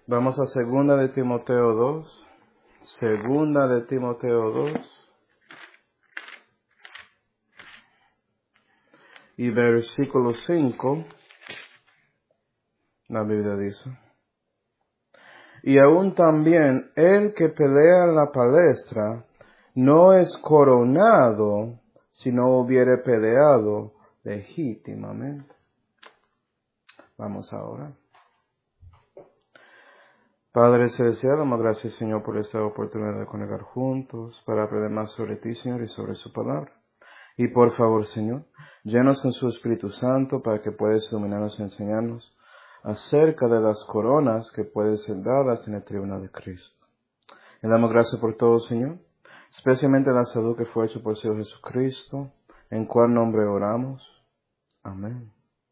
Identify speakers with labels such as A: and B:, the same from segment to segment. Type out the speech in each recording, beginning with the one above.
A: Vamos a segunda de Timoteo 2. Segunda de Timoteo 2. Y versículo 5. La Biblia dice: y aún también el que pelea en la palestra no es coronado si no hubiere peleado legítimamente. Vamos ahora. Padre celestial, damos gracias, Señor, por esta oportunidad de conectar juntos para aprender más sobre ti, Señor, y sobre su palabra. Y por favor, Señor, llénanos con su Espíritu Santo para que puedas iluminarnos y enseñarnos acerca de las coronas que pueden ser dadas en el tribunal de Cristo. Le damos gracias por todo, Señor, especialmente la salud que fue hecha por el Señor Jesucristo, en cual nombre oramos. Amén.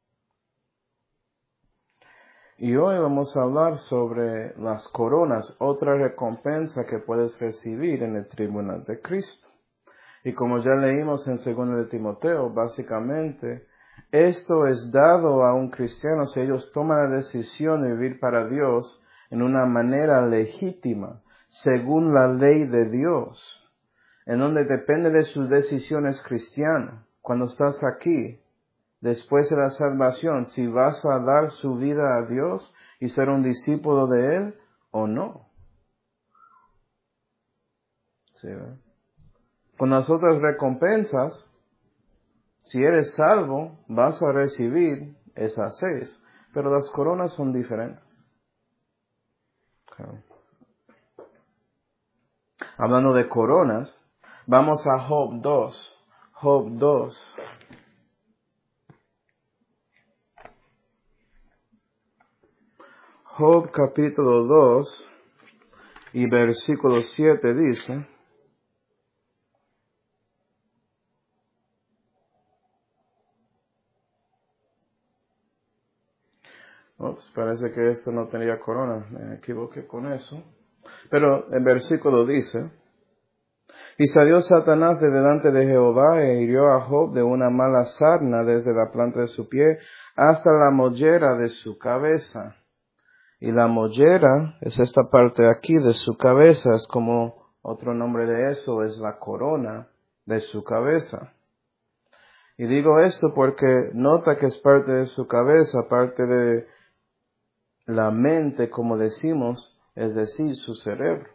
A: Y hoy vamos a hablar sobre las coronas, otra recompensa que puedes recibir en el tribunal de Cristo. Y como ya leímos en 2 de Timoteo, básicamente, esto es dado a un cristiano si ellos toman la decisión de vivir para Dios en una manera legítima, según la ley de Dios, en donde depende de sus decisiones cristianas. Cuando estás aquí, después de la salvación, si vas a dar su vida a Dios y ser un discípulo de Él o no. ¿Sí, verdad? Con las otras recompensas, si eres salvo, vas a recibir esas 6, pero las coronas son diferentes. Okay. Hablando de coronas, vamos a Job 2. Job 2. Job capítulo 2 y versículo 7 dice: parece que esto no tenía corona, me equivoqué con eso. Pero el versículo dice: y salió Satanás de delante de Jehová e hirió a Job de una mala sarna desde la planta de su pie hasta la mollera de su cabeza. Y la mollera es esta parte aquí de su cabeza, es como otro nombre de eso, es la corona de su cabeza. Y digo esto porque nota que es parte de su cabeza, parte de la mente, como decimos, es decir, su cerebro.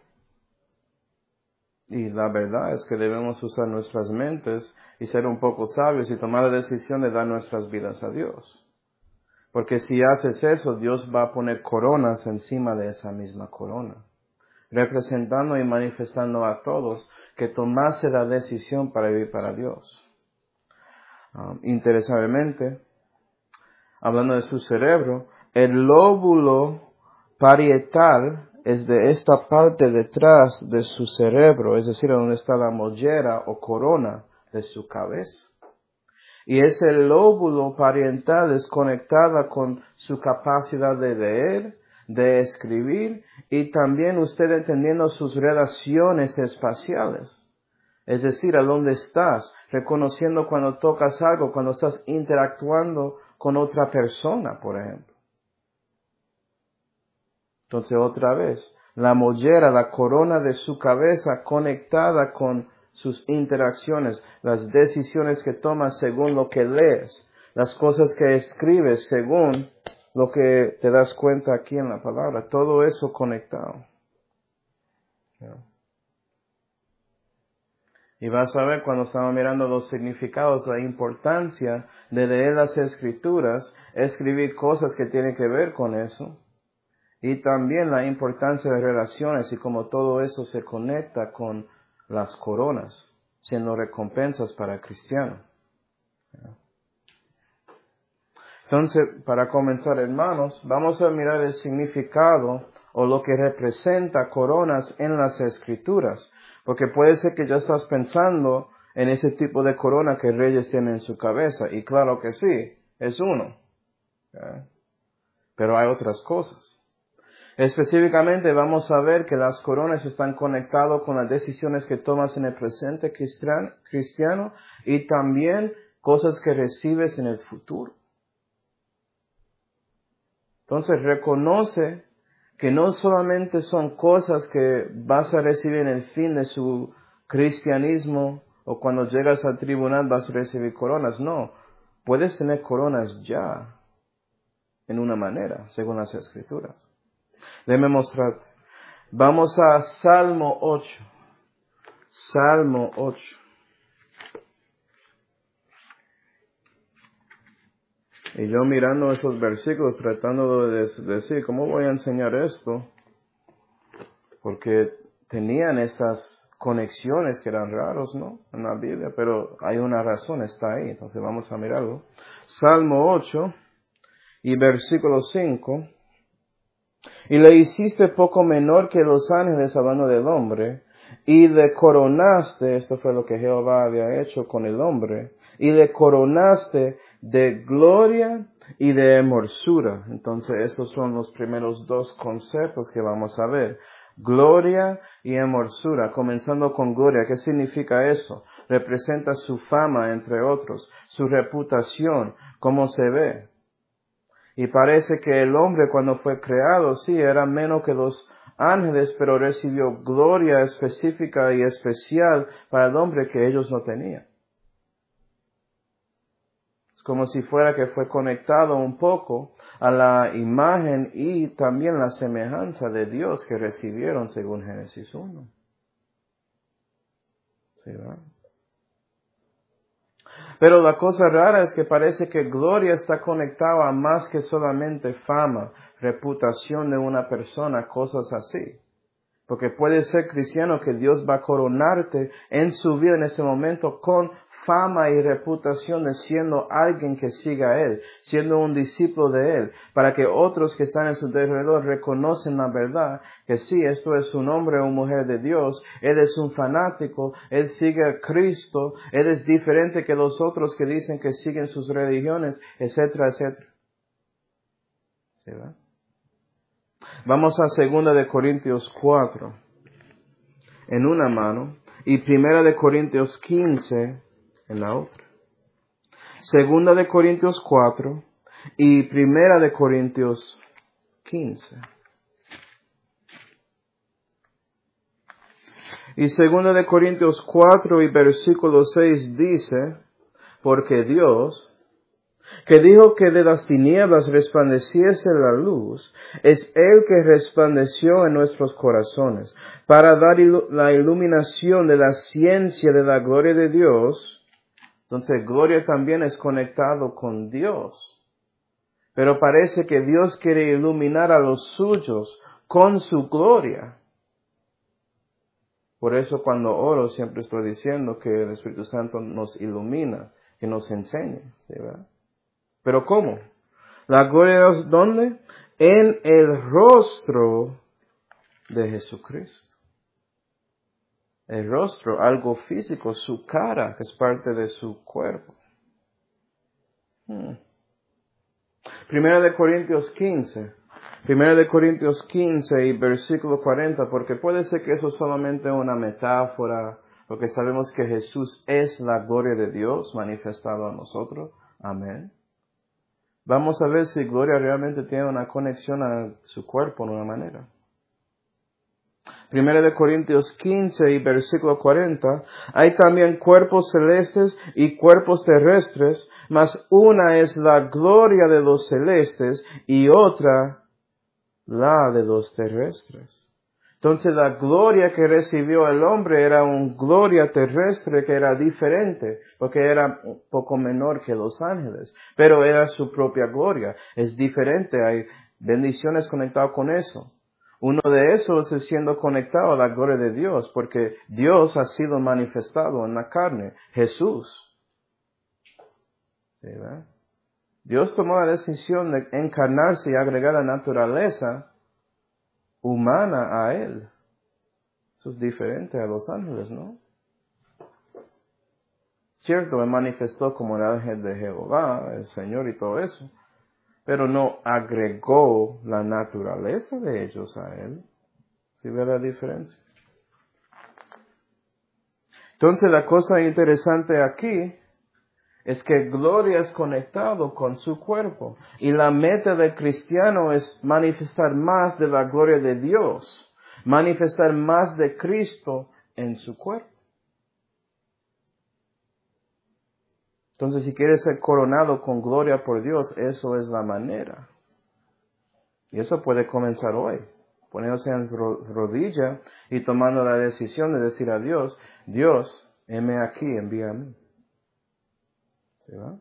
A: Y la verdad es que debemos usar nuestras mentes y ser un poco sabios y tomar la decisión de dar nuestras vidas a Dios. Porque si haces eso, Dios va a poner coronas encima de esa misma corona, representando y manifestando a todos que tomase la decisión para vivir para Dios. Interesantemente, hablando de su cerebro, el lóbulo parietal es de esta parte detrás de su cerebro, es decir, donde está la mollera o corona de su cabeza. Y ese lóbulo parietal es conectada con su capacidad de leer, de escribir y también usted entendiendo sus relaciones espaciales. Es decir, a dónde estás, reconociendo cuando tocas algo, cuando estás interactuando con otra persona, por ejemplo. Entonces, otra vez, la mollera, la corona de su cabeza conectada con sus interacciones, las decisiones que tomas según lo que lees, las cosas que escribes según lo que te das cuenta aquí en la palabra, todo eso conectado. Y vas a ver cuando estamos mirando los significados, la importancia de leer las escrituras, escribir cosas que tienen que ver con eso. Y también la importancia de relaciones y cómo todo eso se conecta con las coronas, siendo recompensas para el cristiano. Entonces, para comenzar, hermanos, vamos a mirar el significado o lo que representa coronas en las escrituras. Porque puede ser que ya estás pensando en ese tipo de corona que reyes tienen en su cabeza. Y claro que sí, es uno. Pero hay otras cosas. Específicamente vamos a ver que las coronas están conectadas con las decisiones que tomas en el presente cristiano y también cosas que recibes en el futuro. Entonces reconoce que no solamente son cosas que vas a recibir en el fin de su cristianismo o cuando llegas al tribunal vas a recibir coronas. No, puedes tener coronas ya, en una manera, según las Escrituras. Déjame mostrarte. Vamos a Salmo 8. Salmo 8. Y yo mirando esos versículos, tratando de decir, ¿cómo voy a enseñar esto? Porque tenían estas conexiones que eran raros, ¿no? En la Biblia, pero hay una razón, está ahí. Entonces vamos a mirarlo. Salmo 8 y versículo 5. Y le hiciste poco menor que los ángeles hablando del hombre, y le coronaste, esto fue lo que Jehová había hecho con el hombre, y le coronaste de gloria y de hermosura. Entonces esos son los primeros dos conceptos que vamos a ver. Gloria y hermosura, comenzando con gloria. ¿Qué significa eso? Representa su fama, entre otros, su reputación, cómo se ve. Y parece que el hombre cuando fue creado, sí, era menos que los ángeles, pero recibió gloria específica y especial para el hombre que ellos no tenían. Es como si fuera que fue conectado un poco a la imagen y también la semejanza de Dios que recibieron según Génesis 1. ¿Sí, verdad? Pero la cosa rara es que parece que gloria está conectada a más que solamente fama, reputación de una persona, cosas así. Porque puede ser cristiano que Dios va a coronarte en su vida en este momento con fama y reputación de siendo alguien que siga a Él, siendo un discípulo de Él, para que otros que están en su alrededor reconocen la verdad, que sí, esto es un hombre o mujer de Dios, Él es un fanático, Él sigue a Cristo, Él es diferente que los otros que dicen que siguen sus religiones, etcétera, etcétera. ¿Sí, verdad? Vamos a 2 de Corintios 4, en una mano, y 1 de Corintios 15, en la otra. 2 de Corintios 4 y 1 de Corintios 15. Y 2 de Corintios 4 y versículo 6 dice, porque Dios, que dijo que de las tinieblas resplandeciese la luz, es Él que resplandeció en nuestros corazones, para dar la iluminación de la ciencia de la gloria de Dios. Entonces, gloria también es conectado con Dios. Pero parece que Dios quiere iluminar a los suyos con su gloria. Por eso cuando oro siempre estoy diciendo que el Espíritu Santo nos ilumina, que nos enseña. ¿Sí, verdad? ¿Pero cómo? La gloria de Dios, ¿dónde? En el rostro de Jesucristo. El rostro, algo físico, su cara, que es parte de su cuerpo. Primera de Corintios 15. Primera de Corintios 15 y versículo 40, porque puede ser que eso es solamente una metáfora, porque sabemos que Jesús es la gloria de Dios manifestado a nosotros. Amén. Vamos a ver si gloria realmente tiene una conexión a su cuerpo de una manera. Primera de Corintios 15 y versículo 40, hay también cuerpos celestes y cuerpos terrestres, mas una es la gloria de los celestes y otra la de los terrestres. Entonces la gloria que recibió el hombre era una gloria terrestre que era diferente, porque era un poco menor que los ángeles, pero era su propia gloria. Es diferente, hay bendiciones conectadas con eso. Uno de esos es siendo conectado a la gloria de Dios, porque Dios ha sido manifestado en la carne, Jesús. ¿Sí, verdad? Dios tomó la decisión de encarnarse y agregar la naturaleza humana a Él. Eso es diferente a los ángeles, ¿no? Cierto, Él manifestó como el ángel de Jehová, el Señor y todo eso, pero no agregó la naturaleza de ellos a Él. ¿Sí ve la diferencia? Entonces la cosa interesante aquí es que gloria es conectado con su cuerpo. Y la meta del cristiano es manifestar más de la gloria de Dios, manifestar más de Cristo en su cuerpo. Entonces, si quieres ser coronado con gloria por Dios, eso es la manera. Y eso puede comenzar hoy, poniéndose en rodilla y tomando la decisión de decir a Dios, Dios, heme aquí, envíame. ¿Sí va?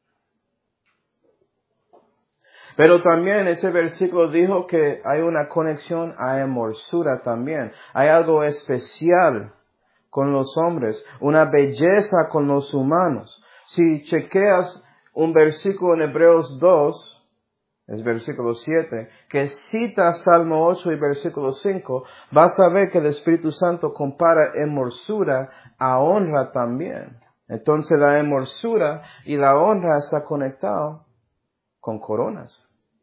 A: Pero también ese versículo dijo que hay una conexión a hermosura también. Hay algo especial con los hombres, una belleza con los humanos. Si chequeas un versículo en Hebreos 2, es versículo 7, que cita Salmo 8 y versículo 5, vas a ver que el Espíritu Santo compara hermosura a honra también. Entonces la hermosura y la honra está conectado con coronas.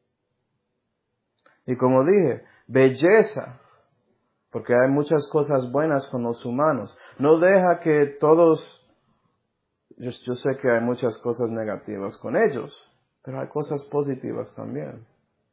A: Y como dije, belleza, porque hay muchas cosas buenas con los humanos. No deja que todos, yo sé que hay muchas cosas negativas con ellos, pero hay cosas positivas también.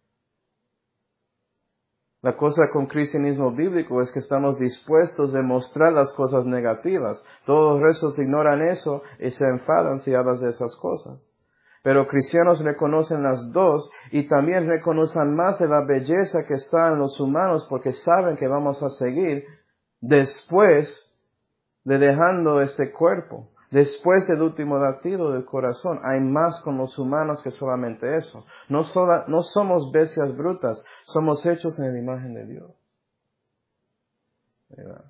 A: La cosa con cristianismo bíblico es que estamos dispuestos a mostrar las cosas negativas. Todos los restos ignoran eso y se enfadan si hablas de esas cosas. Pero cristianos reconocen las dos y también reconocen más de la belleza que está en los humanos porque saben que vamos a seguir después de dejando este cuerpo. Después del último latido del corazón, hay más con los humanos que solamente eso. No somos bestias brutas, somos hechos en la imagen de Dios. ¿Verdad?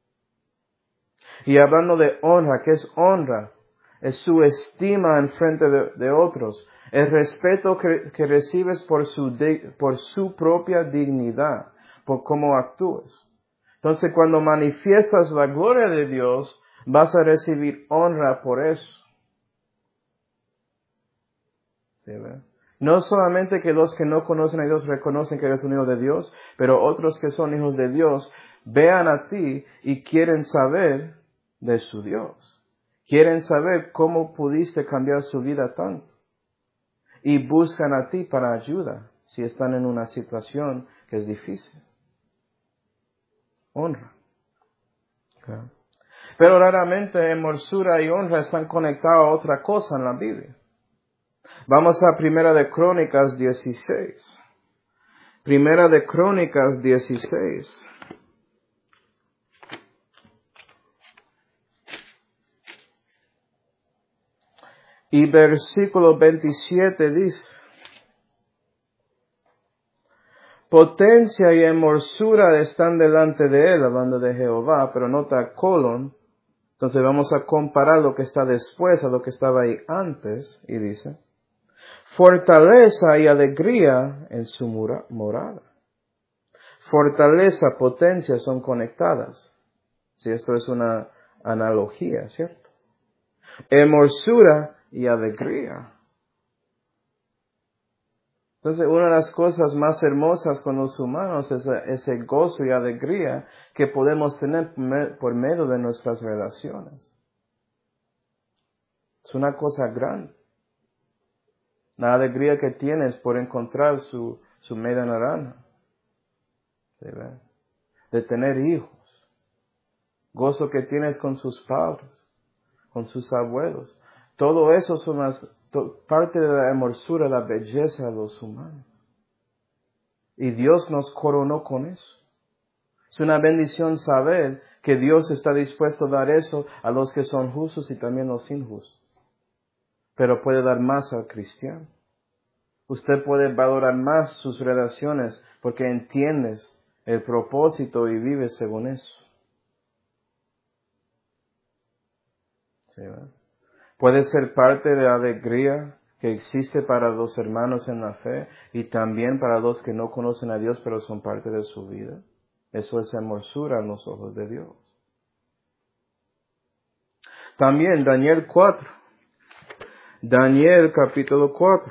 A: Y hablando de honra, ¿qué es honra? Es su estima en frente de otros, el respeto que recibes por su propia dignidad, por cómo actúes. Entonces, cuando manifiestas la gloria de Dios, vas a recibir honra por eso. ¿Sí, ve? No solamente que los que no conocen a Dios reconocen que eres un hijo de Dios, pero otros que son hijos de Dios vean a ti y quieren saber de su Dios. Quieren saber cómo pudiste cambiar su vida tanto. Y buscan a ti para ayuda si están en una situación que es difícil. Honra. Okay. Pero raramente hermosura y honra están conectados a otra cosa en la Biblia. Vamos a Primera de Crónicas 16. Primera de Crónicas 16. Y versículo 27 dice, potencia y hermosura están delante de él, hablando de Jehová, pero nota colon. Entonces vamos a comparar lo que está después a lo que estaba ahí antes, y dice, fortaleza y alegría en su morada. Fortaleza, potencia son conectadas. Si esto es una analogía, ¿cierto? Hermosura y alegría. Entonces, una de las cosas más hermosas con los humanos es ese gozo y alegría que podemos tener por medio de nuestras relaciones. Es una cosa grande. La alegría que tienes por encontrar su media naranja. ¿Sí ve? De tener hijos. Gozo que tienes con sus padres, con sus abuelos. Todo eso son parte de la hermosura, la belleza de los humanos. Y Dios nos coronó con eso. Es una bendición saber que Dios está dispuesto a dar eso a los que son justos y también los injustos. Pero puede dar más al cristiano. Usted puede valorar más sus relaciones porque entiendes el propósito y vives según eso. ¿Sí, verdad? Puede ser parte de la alegría que existe para los hermanos en la fe y también para los que no conocen a Dios pero son parte de su vida. Eso es hermosura en los ojos de Dios. También Daniel 4. Daniel capítulo 4.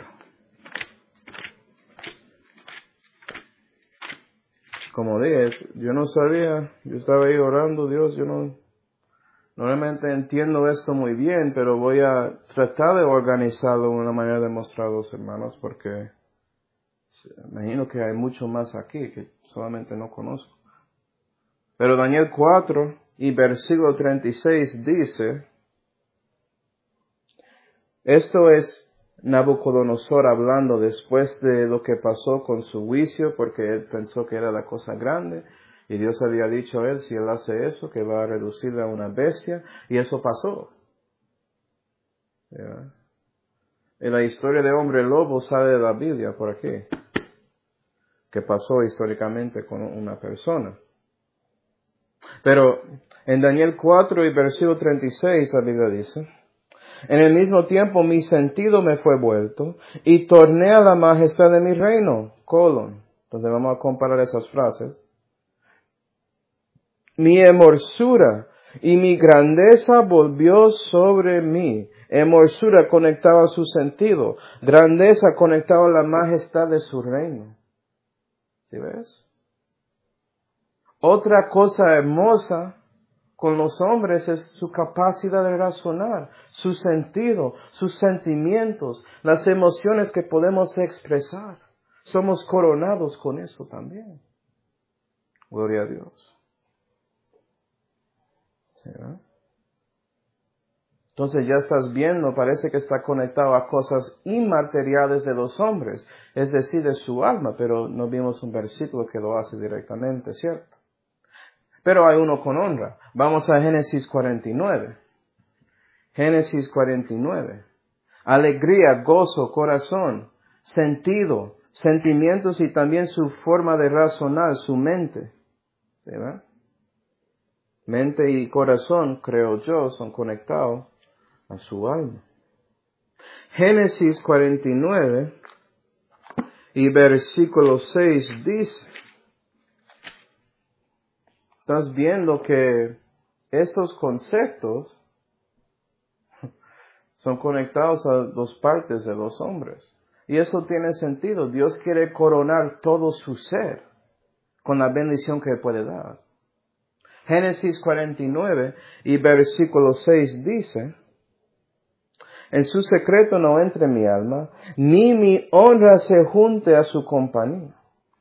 A: Como dije, yo no sabía, yo estaba ahí orando, Dios, yo no Normalmente entiendo esto muy bien, pero voy a tratar de organizarlo de una manera de mostrar a los hermanos, porque imagino que hay mucho más aquí que solamente no conozco. Pero Daniel 4 y versículo 36 dice, esto es Nabucodonosor hablando después de lo que pasó con su juicio, porque él pensó que era la cosa grande, y Dios había dicho a él, si él hace eso, que va a reducirle a una bestia, y eso pasó. ¿Ya? Y la historia de hombre lobo sale de la Biblia por aquí, que pasó históricamente con una persona. Pero en Daniel 4 y versículo 36 la Biblia dice, en el mismo tiempo mi sentido me fue vuelto y torné a la majestad de mi reino. Entonces vamos a comparar esas frases. Mi hermosura y mi grandeza volvió sobre mí. Hermosura conectaba su sentido. Grandeza conectaba la majestad de su reino. ¿Sí ves? Otra cosa hermosa con los hombres es su capacidad de razonar, su sentido, sus sentimientos, las emociones que podemos expresar. Somos coronados con eso también. Gloria a Dios. ¿Sí, no? Entonces ya estás viendo, parece que está conectado a cosas inmateriales de los hombres, es decir, de su alma, pero no vimos un versículo que lo hace directamente, ¿cierto? Pero hay uno con honra. Vamos a Génesis 49. Génesis 49. Alegría, gozo, corazón, sentido, sentimientos y también su forma de razonar, su mente. ¿Sí, va? Mente y corazón, creo yo, son conectados a su alma. Génesis 49 y versículo 6 dice, estás viendo que estos conceptos son conectados a dos partes de los hombres. Y eso tiene sentido. Dios quiere coronar todo su ser con la bendición que puede dar. Génesis 49 y versículo 6 dice, en su secreto no entre mi alma, ni mi honra se junte a su compañía.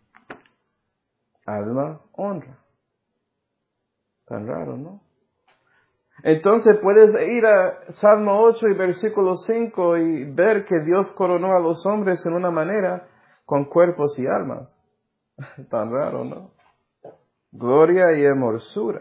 A: Alma, honra. Tan raro, ¿no? Entonces puedes ir a Salmo 8 y versículo 5 y ver que Dios coronó a los hombres en una manera con cuerpos y almas. Tan raro, ¿no? Gloria y hermosura.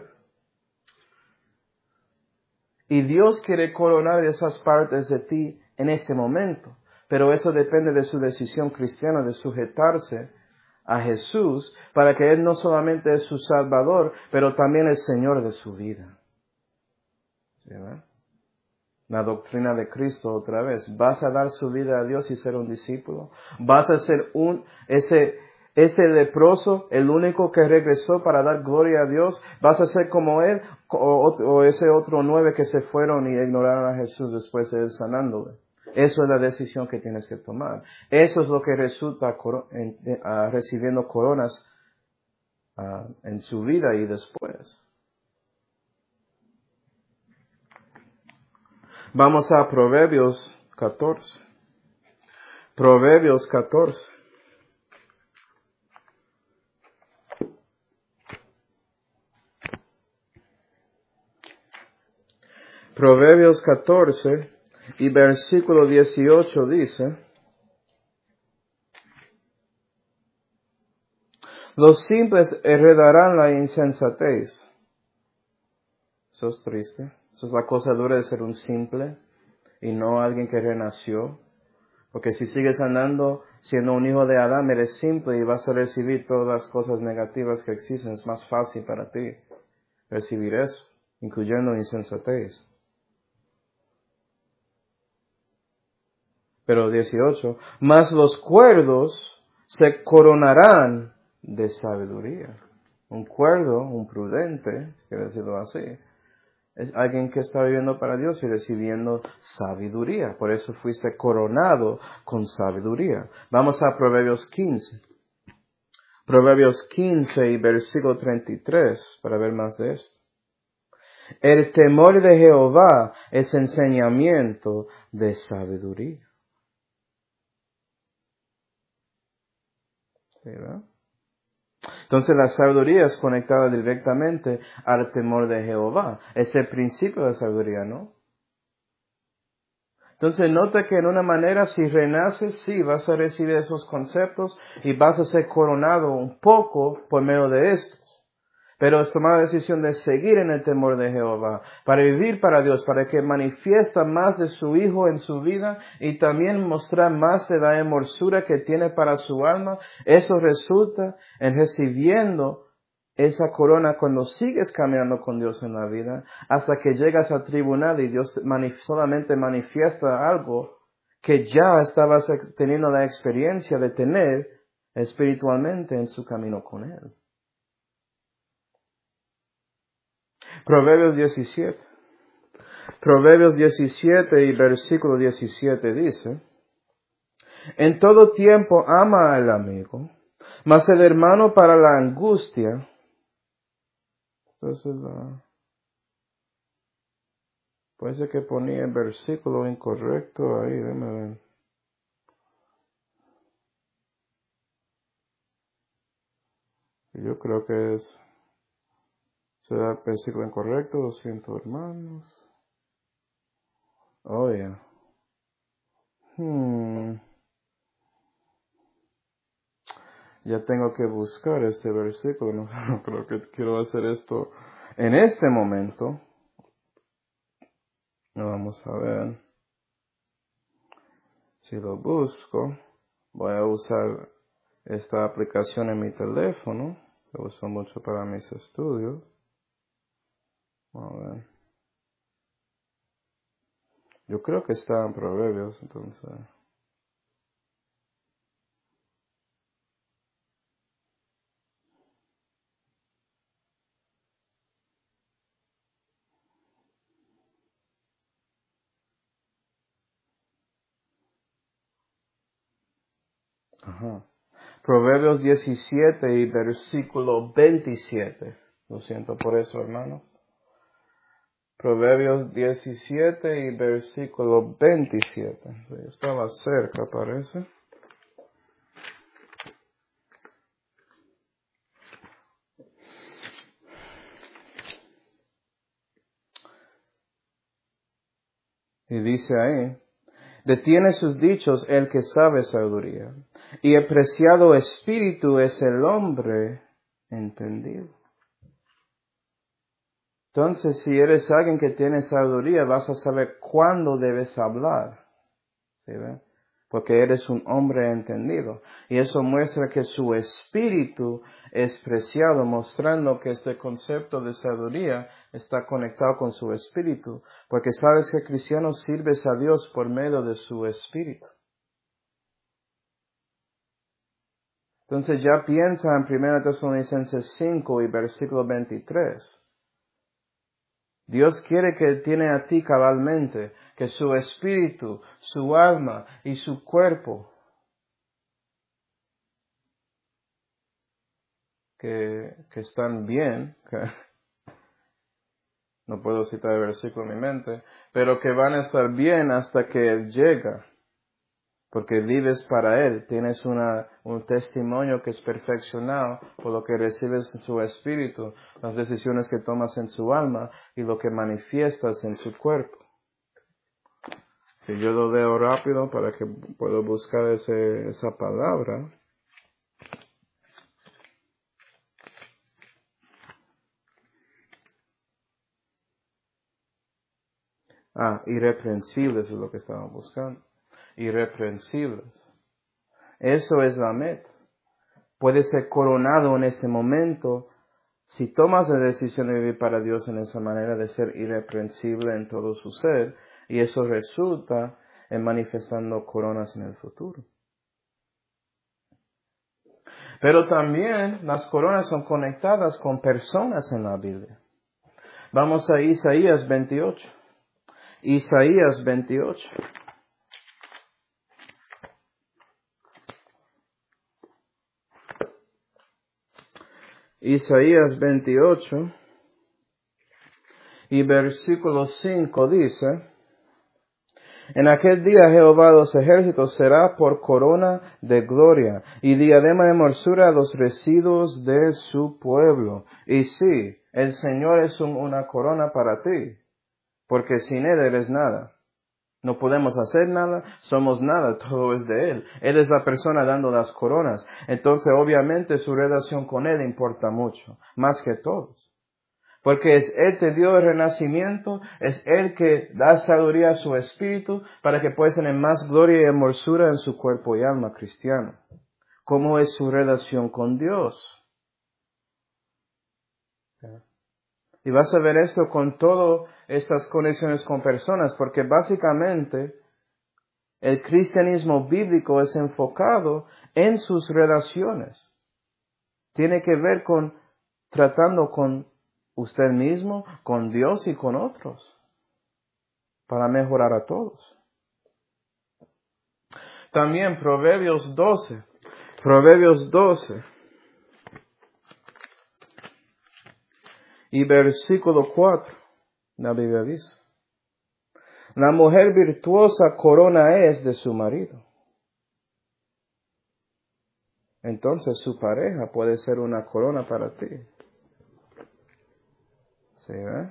A: Y Dios quiere coronar esas partes de ti en este momento. Pero eso depende de su decisión cristiana de sujetarse a Jesús para que Él no solamente es su Salvador, pero también es Señor de su vida. ¿Sí, verdad? La doctrina de Cristo otra vez. ¿Vas a dar su vida a Dios y ser un discípulo? ¿Vas a ser ese leproso, el único que regresó para dar gloria a Dios? ¿Vas a ser como él o ese otro 9 que se fueron y ignoraron a Jesús después de él sanándole? Eso es la decisión que tienes que tomar. Eso es lo que resulta recibiendo coronas en su vida y después. Vamos a Proverbios 14. Proverbios 14. Proverbios 14 y versículo 18 dice, los simples heredarán la insensatez. Eso es triste. Eso es la cosa dura de ser un simple y no alguien que renació. Porque si sigues andando siendo un hijo de Adán, eres simple y vas a recibir todas las cosas negativas que existen. Es más fácil para ti recibir eso, incluyendo insensatez. Pero 18, mas los cuerdos se coronarán de sabiduría. Un cuerdo, un prudente, si quiero decirlo así, es alguien que está viviendo para Dios y recibiendo sabiduría. Por eso fuiste coronado con sabiduría. Vamos a Proverbios 15. Proverbios 15 y versículo 33 para ver más de esto. El temor de Jehová es enseñamiento de sabiduría. ¿Sí, verdad? Entonces la sabiduría es conectada directamente al temor de Jehová. Es el principio de sabiduría, ¿no? Entonces nota que en una manera si renaces, sí, vas a recibir esos conceptos y vas a ser coronado un poco por medio de estos. Pero es tomar la decisión de seguir en el temor de Jehová, para vivir para Dios, para que manifiesta más de su Hijo en su vida y también mostrar más de la hermosura que tiene para su alma. Eso resulta en recibiendo esa corona cuando sigues caminando con Dios en la vida, hasta que llegas al tribunal y Dios solamente manifiesta algo que ya estabas teniendo la experiencia de tener espiritualmente en su camino con Él. Proverbios 17. Proverbios 17 y versículo 17 dice, en todo tiempo ama al amigo, mas el hermano para la angustia. Entonces, parece que ponía el versículo incorrecto ahí, déjame ver. Yo creo que será el versículo incorrecto, 200 hermanos. Oh, yeah. Ya tengo que buscar este versículo, no creo que quiero hacer esto en este momento. Vamos a ver. Si lo busco, voy a usar esta aplicación en mi teléfono. Lo uso mucho para mis estudios. A ver. Yo creo que está en Proverbios, entonces. Ajá. Proverbios 17 y versículo 27. Lo siento por eso, hermano. Proverbios 17 y versículo 27. Estaba cerca, parece. Y dice ahí, detiene sus dichos el que sabe sabiduría, y el preciado espíritu es el hombre entendido. Entonces, si eres alguien que tiene sabiduría, vas a saber cuándo debes hablar. ¿Sí ve? Porque eres un hombre entendido. Y eso muestra que su espíritu es preciado, mostrando que este concepto de sabiduría está conectado con su espíritu. Porque sabes que cristiano sirves a Dios por medio de su espíritu. Entonces ya piensa en 1 Tesalonicenses 5 y versículo 23. Dios quiere que tiene a ti cabalmente, que su espíritu, su alma y su cuerpo, que están bien, que no puedo citar el versículo en mi mente, pero que van a estar bien hasta que Él llega, porque vives para Él, tienes un testimonio que es perfeccionado por lo que recibes en su espíritu, las decisiones que tomas en su alma y lo que manifiestas en su cuerpo. Si yo lo leo rápido para que pueda buscar esa palabra. Irreprensibles es lo que estamos buscando. Irreprensibles. Eso es la meta. Puedes ser coronado en ese momento si tomas la decisión de vivir para Dios en esa manera de ser irreprensible en todo su ser, y eso resulta en manifestando coronas en el futuro. Pero también las coronas son conectadas con personas en la Biblia. Vamos a Isaías 28. Isaías 28. Isaías 28. Y versículo 5 dice, en aquel día Jehová de los ejércitos será por corona de gloria y diadema de hermosura a los residuos de su pueblo. Y sí, el Señor es una corona para ti, porque sin Él eres nada. No podemos hacer nada, somos nada, todo es de Él. Él es la persona dando las coronas. Entonces, obviamente, su relación con Él importa mucho, más que todos. Porque es Él que dio el renacimiento, es Él que da sabiduría a su espíritu para que pueda tener más gloria y hermosura en su cuerpo y alma cristiano. ¿Cómo es su relación con Dios? Y vas a ver esto con todas estas conexiones con personas, porque básicamente el cristianismo bíblico es enfocado en sus relaciones. Tiene que ver con tratando con usted mismo, con Dios y con otros, para mejorar a todos. También Proverbios 12 y versículo 4, la Biblia dice, la mujer virtuosa corona es de su marido. Entonces su pareja puede ser una corona para ti. ¿Sí,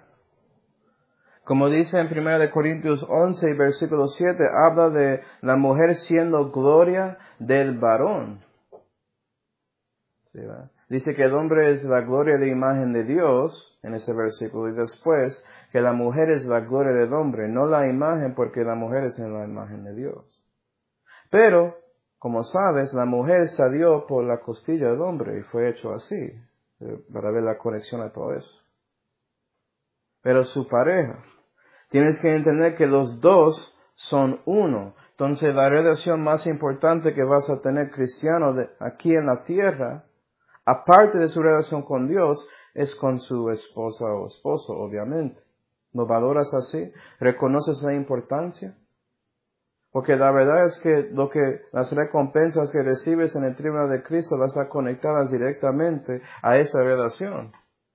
A: Como dice en 1 Corintios 11 y versículo 7, habla de la mujer siendo gloria del varón. ¿Sí, Dice que el hombre es la gloria de la imagen de Dios, en ese versículo, y después que la mujer es la gloria del hombre, no la imagen, porque la mujer es en la imagen de Dios. Pero, como sabes, la mujer salió por la costilla del hombre y fue hecho así, para ver la conexión a todo eso. Pero su pareja, tienes que entender que los dos son uno. Entonces la relación más importante que vas a tener cristiano aquí en la tierra, aparte de su relación con Dios, es con su esposa o esposo, obviamente. ¿Lo valoras así? ¿Reconoces la importancia? Porque la verdad es que las recompensas que recibes en el tribunal de Cristo van a estar conectadas directamente a esa relación.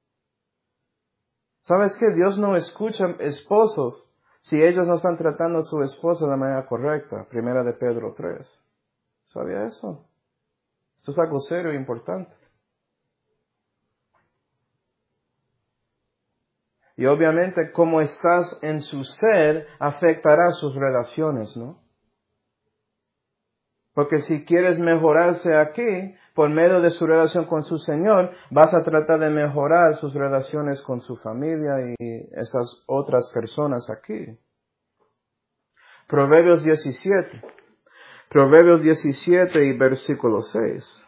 A: ¿Sabes qué? Dios no escucha esposos si ellos no están tratando a su esposa de la manera correcta. Primera de Pedro 3. ¿Sabía eso? Esto es algo serio e importante. Y obviamente, como estás en su ser, afectará sus relaciones, ¿no? Porque si quieres mejorarse aquí, por medio de su relación con su Señor, vas a tratar de mejorar sus relaciones con su familia y esas otras personas aquí. Proverbios 17 y versículo 6.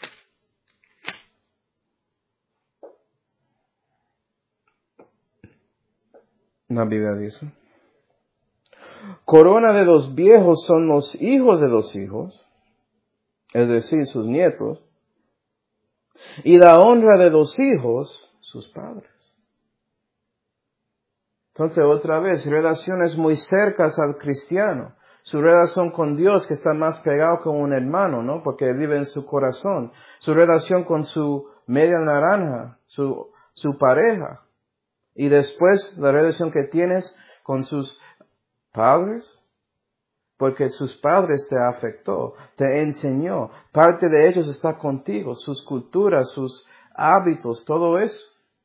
A: La Biblia dice, corona de los viejos son los hijos de los hijos, es decir, sus nietos, y la honra de los hijos, sus padres. Entonces, otra vez, relaciones muy cercas al cristiano. Su relación con Dios, que está más pegado con un hermano, ¿no? Porque vive en su corazón. Su relación con su media naranja, su pareja. Y después, la relación que tienes con sus padres, porque sus padres te afectó, te enseñó. Parte de ellos está contigo, sus culturas, sus hábitos, todo eso.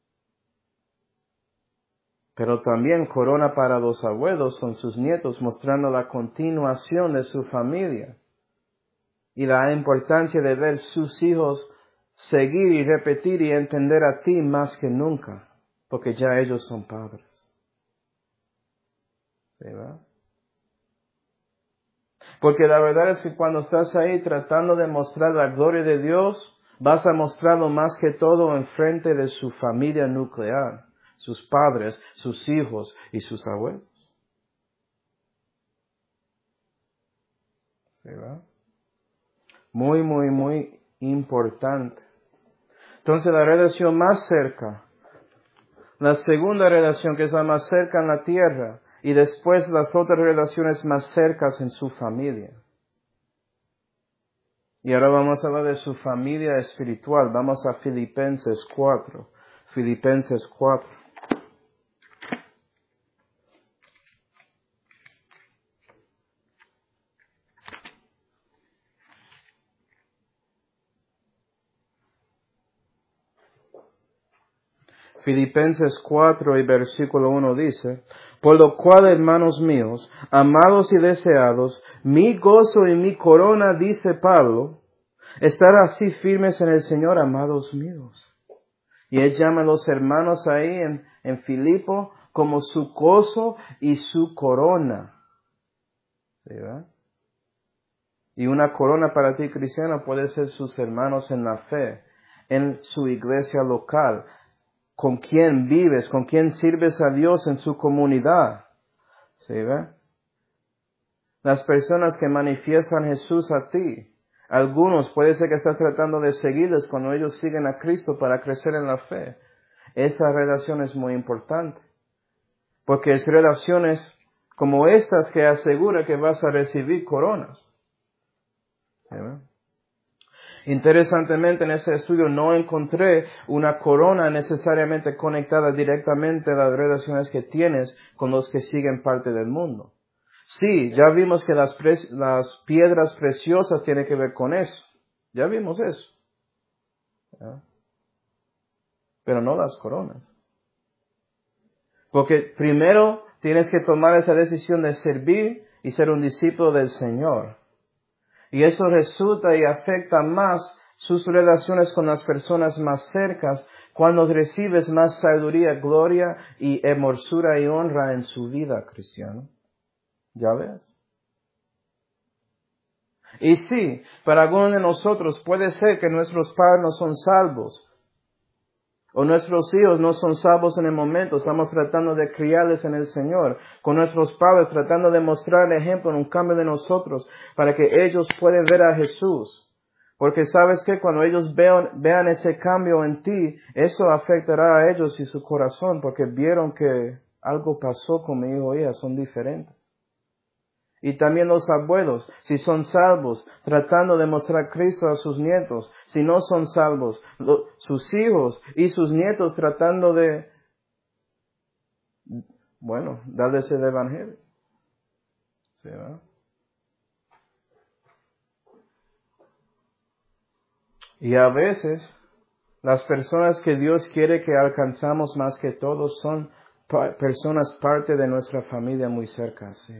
A: Pero también corona para los abuelos son sus nietos, mostrando la continuación de su familia y la importancia de ver sus hijos seguir y repetir y entender a ti más que nunca, porque ya ellos son padres. ¿Sí, verdad? Porque la verdad es que cuando estás ahí tratando de mostrar la gloria de Dios, vas a mostrarlo más que todo en frente de su familia nuclear, sus padres, sus hijos y sus abuelos. ¿Sí, verdad? Muy, muy, muy importante. Entonces la relación más cerca, la segunda relación que es la más cerca en la tierra, y después las otras relaciones más cercas en su familia. Y ahora vamos a hablar de su familia espiritual. Vamos a Filipenses 4. Filipenses 4. Filipenses 4 y versículo 1 dice, por lo cual, hermanos míos, amados y deseados, mi gozo y mi corona, dice Pablo, estar así firmes en el Señor, amados míos. Y él llama a los hermanos ahí en Filipo como su gozo y su corona. ¿Sí, verdad? Y una corona para ti, cristiano, puede ser sus hermanos en la fe, en su iglesia local, con quien vives, con quien sirves a Dios en su comunidad. ¿Sí, ve? Las personas que manifiestan Jesús a ti. Algunos puede ser que estás tratando de seguirles cuando ellos siguen a Cristo para crecer en la fe. Esta relación es muy importante. Porque es relaciones como estas que asegura que vas a recibir coronas. ¿Sí, ve? Interesantemente, en este estudio no encontré una corona necesariamente conectada directamente a las relaciones que tienes con los que siguen parte del mundo. Sí, ya vimos que las piedras preciosas tienen que ver con eso. Ya vimos eso. ¿Ya? Pero no las coronas. Porque primero tienes que tomar esa decisión de servir y ser un discípulo del Señor. Y eso resulta y afecta más sus relaciones con las personas más cercas cuando recibes más sabiduría, gloria y hermosura y honra en su vida, cristiano. ¿Ya ves? Y sí, para algunos de nosotros puede ser que nuestros padres no son salvos. O nuestros hijos no son salvos en el momento. Estamos tratando de criarles en el Señor. Con nuestros padres tratando de mostrar el ejemplo en un cambio de nosotros para que ellos puedan ver a Jesús. Porque sabes que cuando ellos vean ese cambio en ti, eso afectará a ellos y su corazón porque vieron que algo pasó con mi hijo o hija, son diferentes. Y también los abuelos, si son salvos, tratando de mostrar Cristo a sus nietos. Si no son salvos, sus hijos y sus nietos tratando de, darles el evangelio. ¿Sí, ¿verdad? Y a veces, las personas que Dios quiere que alcanzamos más que todos son personas parte de nuestra familia muy cerca, sí.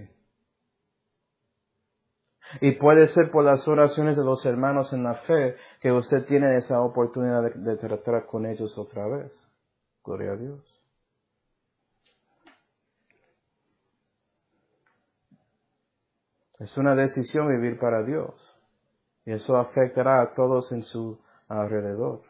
A: Y puede ser por las oraciones de los hermanos en la fe que usted tiene esa oportunidad de tratar con ellos otra vez. Gloria a Dios. Es una decisión vivir para Dios. Y eso afectará a todos en su alrededor.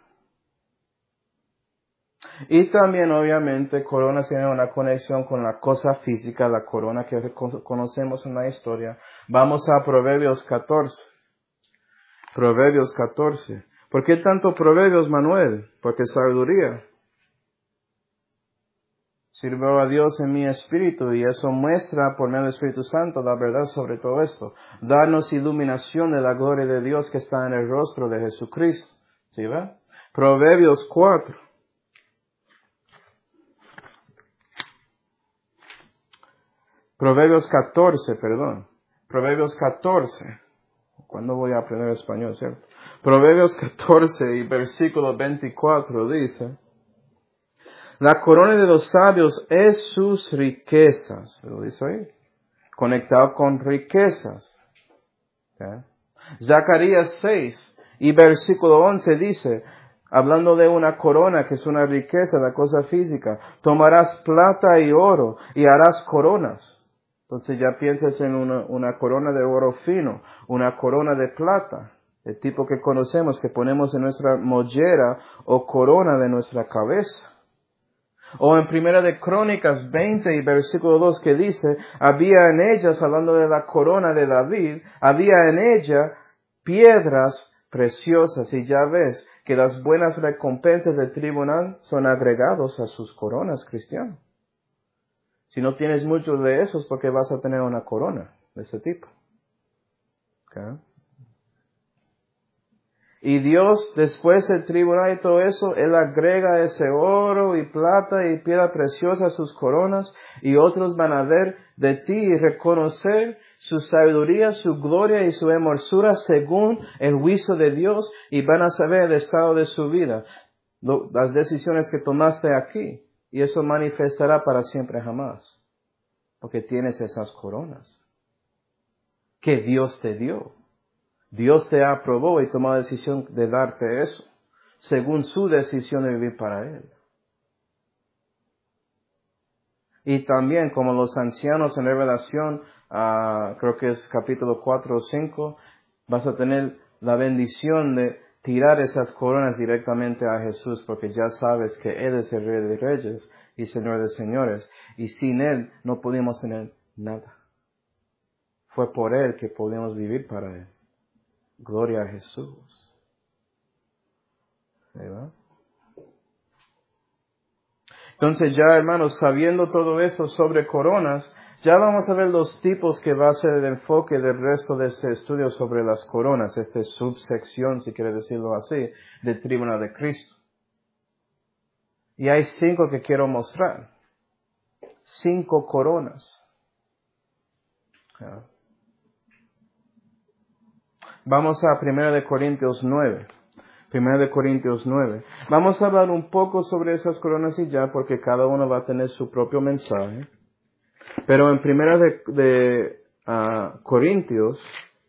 A: Y también, obviamente, coronas tienen una conexión con la cosa física, la corona que conocemos en la historia. Vamos a Proverbios 14. Proverbios 14. ¿Por qué tanto Proverbios, Manuel? Porque sabiduría. Sirvo a Dios en mi espíritu y eso muestra por medio del Espíritu Santo la verdad sobre todo esto. Darnos iluminación de la gloria de Dios que está en el rostro de Jesucristo. ¿Sí va? Proverbios 4. Proverbios 14, perdón. Proverbios 14. ¿Cuándo voy a aprender español, cierto? Proverbios 14 y versículo 24 dice: la corona de los sabios es sus riquezas. ¿Lo dice ahí? Conectado con riquezas. ¿Okay? Zacarías 6 y versículo 11 dice, hablando de una corona que es una riqueza, la cosa física, tomarás plata y oro y harás coronas. Entonces ya piensas en una corona de oro fino, una corona de plata, el tipo que conocemos, que ponemos en nuestra mollera o corona de nuestra cabeza. O en Primera de Crónicas 20 y versículo 2 que dice, había en ellas, hablando de la corona de David, había en ella piedras preciosas. Y ya ves que las buenas recompensas del tribunal son agregados a sus coronas, cristianos. Si no tienes muchos de esos, ¿por qué vas a tener una corona de ese tipo? ¿Okay? Y Dios, después del tribunal y todo eso, Él agrega ese oro y plata y piedra preciosa a sus coronas, y otros van a ver de ti y reconocer su sabiduría, su gloria y su hermosura según el juicio de Dios, y van a saber el estado de su vida. las decisiones que tomaste aquí. Y eso manifestará para siempre jamás. Porque tienes esas coronas que Dios te dio. Dios te aprobó y tomó la decisión de darte eso, según su decisión de vivir para Él. Y también como los ancianos en Revelación, creo que es capítulo 4 o 5, vas a tener la bendición de tirar esas coronas directamente a Jesús, porque ya sabes que Él es el Rey de Reyes y Señor de Señores, y sin Él no podemos tener nada. Fue por Él que podemos vivir para Él. Gloria a Jesús. ¿Verdad? Entonces ya, hermanos, sabiendo todo esto sobre coronas, ya vamos a ver los tipos que va a ser el enfoque del resto de este estudio sobre las coronas, esta subsección, si quiere decirlo así, del Tribunal de Cristo. Y hay 5 que quiero mostrar. 5 coronas. Vamos a 1 de Corintios 9. 1 de Corintios 9. Vamos a hablar un poco sobre esas coronas y ya, porque cada uno va a tener su propio mensaje. Pero en 1 de Corintios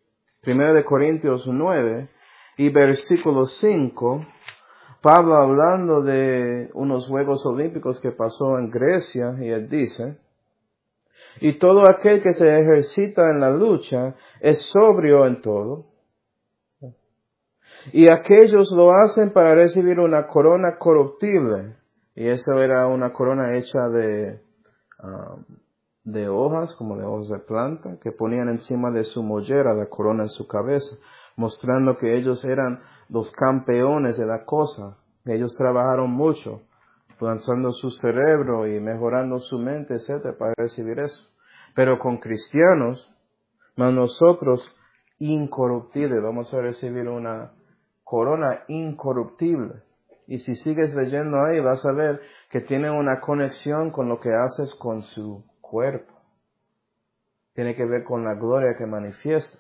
A: 9 y versículo 5, Pablo hablando de unos Juegos Olímpicos que pasó en Grecia, y él dice, y todo aquel que se ejercita en la lucha es sobrio en todo, y aquellos lo hacen para recibir una corona corruptible, y eso era una corona hecha de hojas, como de hojas de planta, que ponían encima de su mollera la corona en su cabeza, mostrando que ellos eran los campeones de la cosa. Ellos trabajaron mucho, lanzando su cerebro y mejorando su mente, etcétera, para recibir eso. Pero con cristianos, nosotros incorruptibles, vamos a recibir una corona incorruptible. Y si sigues leyendo ahí, vas a ver que tiene una conexión con lo que haces con su cuerpo. Tiene que ver con la gloria que manifiestas.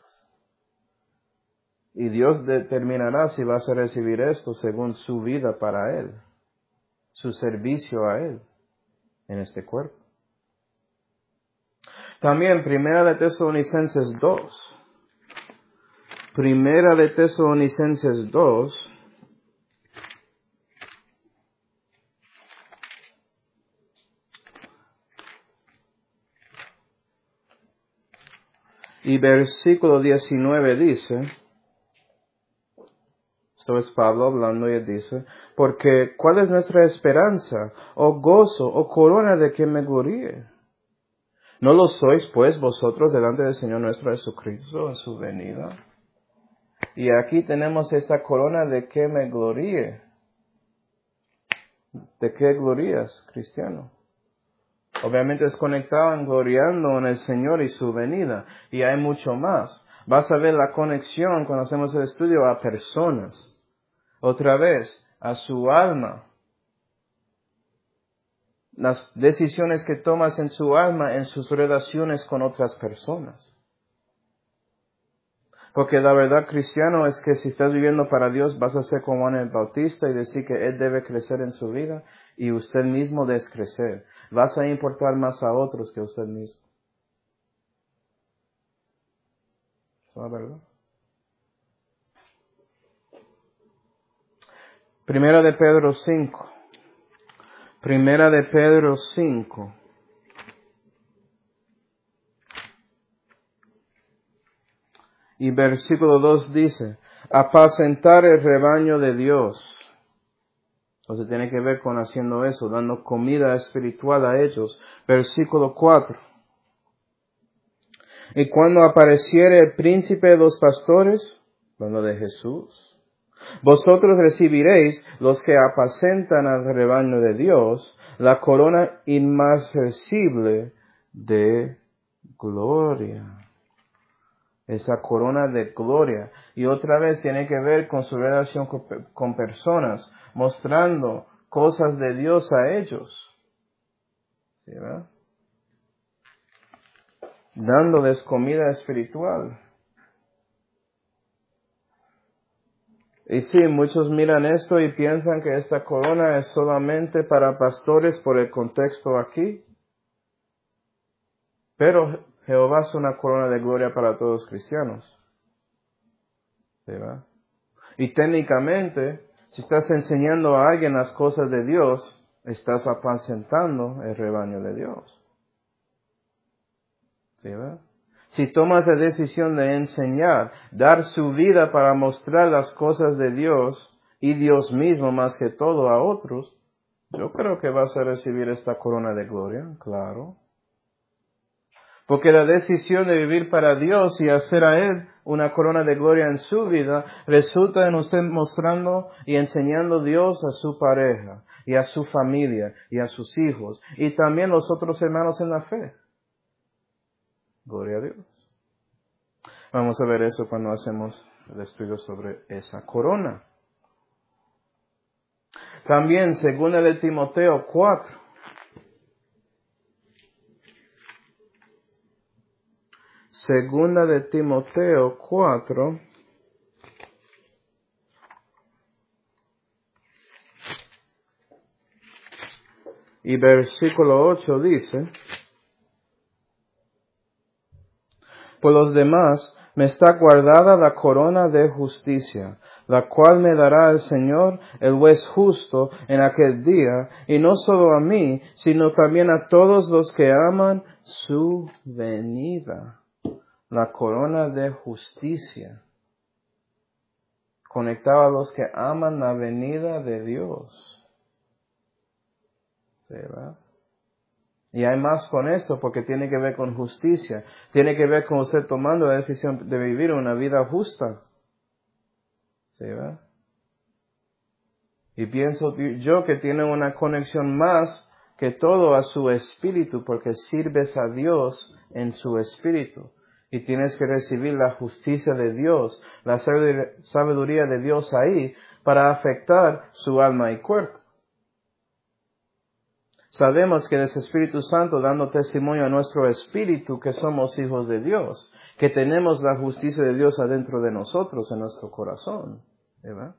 A: Y Dios determinará si vas a recibir esto según su vida para Él, su servicio a Él en este cuerpo. También Primera de Tesalonicenses 2. Primera de Tesalonicenses 2. Y versículo 19 dice, esto es Pablo hablando y él dice, porque ¿cuál es nuestra esperanza, o gozo, o corona de que me gloríe? ¿No lo sois pues vosotros delante del Señor nuestro Jesucristo en su venida? Y aquí tenemos esta corona de que me gloríe. ¿De qué glorías, cristiano? Obviamente es conectado en gloriando en el Señor y su venida. Y hay mucho más. Vas a ver la conexión cuando hacemos el estudio a personas. Otra vez, a su alma. Las decisiones que tomas en su alma, en sus relaciones con otras personas. Porque la verdad, cristiano, es que si estás viviendo para Dios, vas a ser como Juan el Bautista y decir que Él debe crecer en su vida y usted mismo descrecer. Vas a importar más a otros que a usted mismo. ¿Eso es verdad? Primera de Pedro 5. Primera de Pedro 5. Y versículo 2 dice, apacentar el rebaño de Dios. Entonces tiene que ver con haciendo eso, dando comida espiritual a ellos. Versículo 4. Y cuando apareciere el príncipe de los pastores, hablando de Jesús, vosotros recibiréis, los que apacentan al rebaño de Dios, la corona inmarcesible de gloria. Esa corona de gloria. Y otra vez tiene que ver con su relación con personas, mostrando cosas de Dios a ellos. ¿Sí, verdad? Dándoles comida espiritual. Y sí, muchos miran esto y piensan que esta corona es solamente para pastores por el contexto aquí. Pero Jehová es una corona de gloria para todos los cristianos. ¿Sí, va? Y técnicamente, si estás enseñando a alguien las cosas de Dios, estás apacentando el rebaño de Dios. ¿Sí, va? Si tomas la decisión de enseñar, dar su vida para mostrar las cosas de Dios y Dios mismo más que todo a otros, yo creo que vas a recibir esta corona de gloria, claro. Porque la decisión de vivir para Dios y hacer a Él una corona de gloria en su vida resulta en usted mostrando y enseñando a Dios a su pareja y a su familia y a sus hijos y también los otros hermanos en la fe. Gloria a Dios. Vamos a ver eso cuando hacemos el estudio sobre esa corona. También, según el de Timoteo 4. Segunda de Timoteo 4. Y versículo 8 dice: Por los demás me está guardada la corona de justicia, la cual me dará el Señor, el juez justo, en aquel día, y no solo a mí, sino también a todos los que aman su venida. La corona de justicia, conectada a los que aman la venida de Dios. ¿Sí, verdad? Y hay más con esto porque tiene que ver con justicia. Tiene que ver con usted tomando la decisión de vivir una vida justa. ¿Sí, verdad? Y pienso yo que tiene una conexión más que todo a su espíritu porque sirves a Dios en su espíritu. Y tienes que recibir la justicia de Dios, la sabiduría de Dios ahí para afectar su alma y cuerpo. Sabemos que es Espíritu Santo dando testimonio a nuestro espíritu que somos hijos de Dios, que tenemos la justicia de Dios adentro de nosotros, en nuestro corazón. ¿Verdad?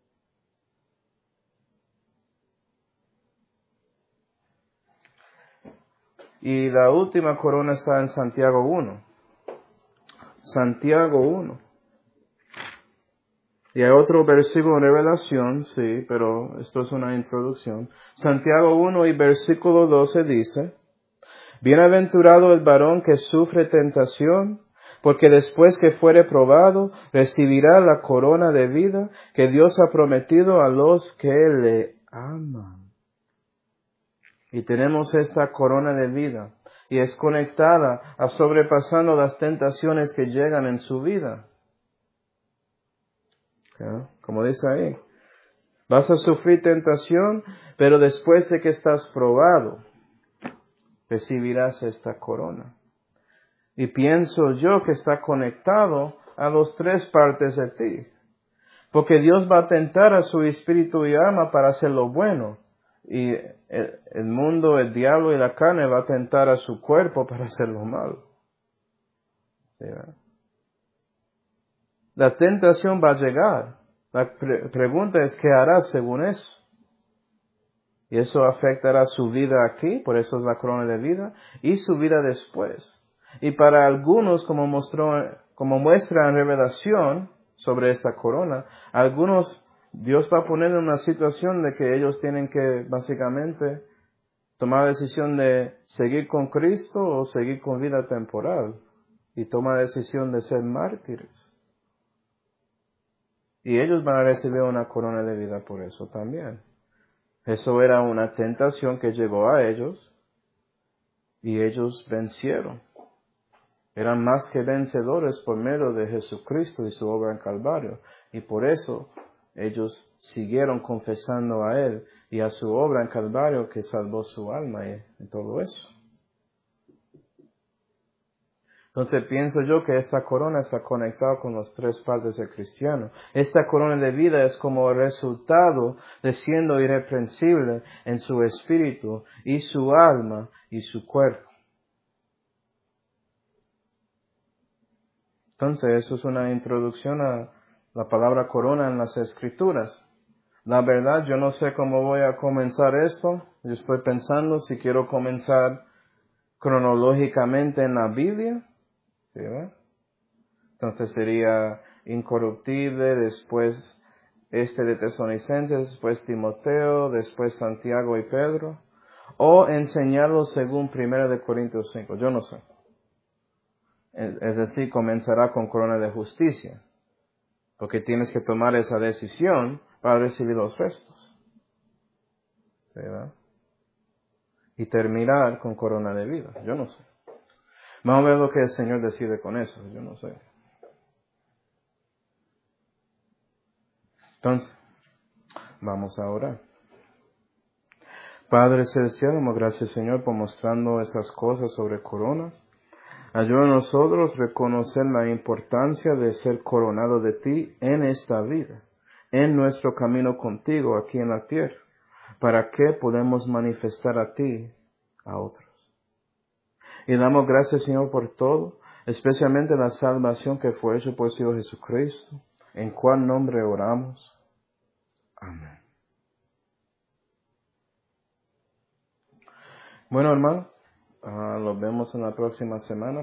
A: Y la última corona está en Santiago 1. Santiago 1. Y hay otro versículo en Revelación, sí, pero esto es una introducción. Santiago 1 y versículo 12 dice: Bienaventurado el varón que sufre tentación, porque después que fuere probado, recibirá la corona de vida que Dios ha prometido a los que le aman. Y tenemos esta corona de vida, y es conectada a sobrepasando las tentaciones que llegan en su vida. ¿Ya? Como dice ahí, vas a sufrir tentación, pero después de que estás probado, recibirás esta corona. Y pienso yo que está conectado a las tres partes de ti. Porque Dios va a tentar a su espíritu y alma para hacer lo bueno. Y el mundo, el diablo y la carne va a tentar a su cuerpo para hacer lo malo. ¿Sí, verdad? La tentación va a llegar. La pregunta es, ¿qué hará según eso? Y eso afectará su vida aquí, por eso es la corona de vida, y su vida después. Y para algunos, como muestra en Revelación sobre esta corona, algunos Dios va a poner en una situación de que ellos tienen que básicamente tomar la decisión de seguir con Cristo o seguir con vida temporal. Y toma la decisión de ser mártires. Y ellos van a recibir una corona de vida por eso también. Eso era una tentación que llegó a ellos y ellos vencieron. Eran más que vencedores por medio de Jesucristo y su obra en Calvario. Y por eso ellos siguieron confesando a Él y a su obra en Calvario que salvó su alma y todo eso. Entonces pienso yo que esta corona está conectada con las tres partes del cristiano. Esta corona de vida es como el resultado de siendo irreprensible en su espíritu y su alma y su cuerpo. Entonces eso es una introducción a la palabra corona en las Escrituras. La verdad, yo no sé cómo voy a comenzar esto. Yo estoy pensando si quiero comenzar cronológicamente en la Biblia. ¿Sí, verdad? Entonces sería incorruptible, después de Tesalonicenses, después Timoteo, después Santiago y Pedro. O enseñarlo según 1 de Corintios 5. Yo no sé. Es decir, comenzará con corona de justicia. Porque tienes que tomar esa decisión para recibir los restos. ¿Sí, verdad? Y terminar con corona de vida. Yo no sé. Vamos a ver lo que el Señor decide con eso. Yo no sé. Entonces, vamos a orar. Padre Celestial, damos gracias, Señor, por mostrando estas cosas sobre coronas. Ayuda a nosotros a reconocer la importancia de ser coronado de ti en esta vida, en nuestro camino contigo aquí en la tierra, para que podamos manifestar a ti a otros. Y damos gracias, Señor, por todo, especialmente la salvación que fue hecha por el Señor Jesucristo, en cuál nombre oramos. Amén. Bueno, hermano, los vemos en la próxima semana.